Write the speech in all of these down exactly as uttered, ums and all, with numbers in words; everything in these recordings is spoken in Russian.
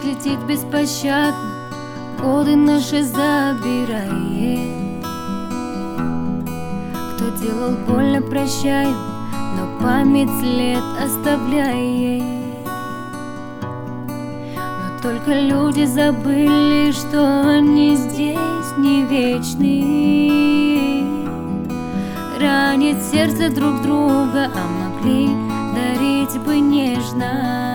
Дождь летит беспощадно, годы наши забирает. Кто делал больно, прощаем, но память след оставляет. Но только люди забыли, что они здесь не вечны. Ранить сердце друг друга, а могли дарить бы нежность.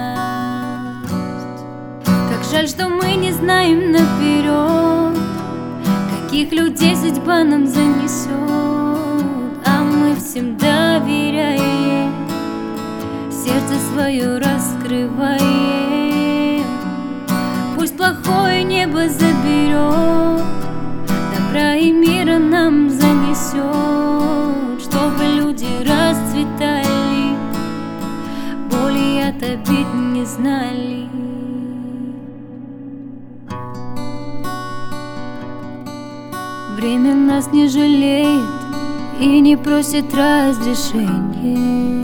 Как жаль, что мы не знаем наперед, каких людей судьба нам занесет. А мы всем доверяем, сердце свое раскрываем. Пусть плохое небо заберет, добра и мира нам занесет, чтобы люди расцветали, боли от обид не знали. Время нас не жалеет и не просит разрешения.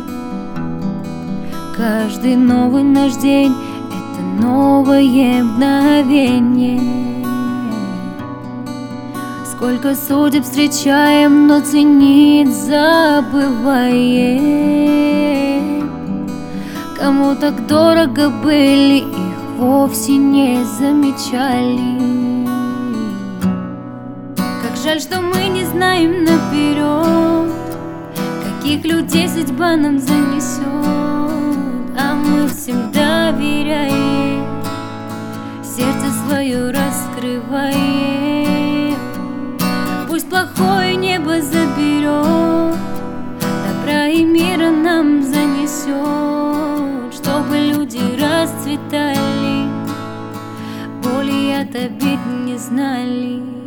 Каждый новый наш день — это новое мгновение. Сколько судеб встречаем, но ценить забываем. Кому так дорого были, их вовсе не замечали. Как жаль, что мы не знаем наперед, каких людей судьба нам занесет. А мы всем доверяем, сердце свое раскрываем. Пусть плохое небо заберет, добра и мира нам занесет, чтобы люди расцветали, боли от обид не знали.